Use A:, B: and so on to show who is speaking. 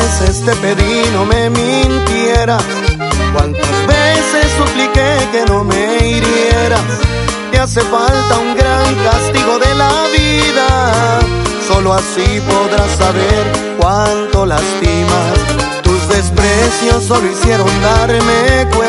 A: veces te pedí no me mintieras, cuántas veces supliqué que no me hirieras. Te hace falta un gran castigo de la vida, solo así podrás saber cuánto lastimas. Tus desprecios solo hicieron darme cuenta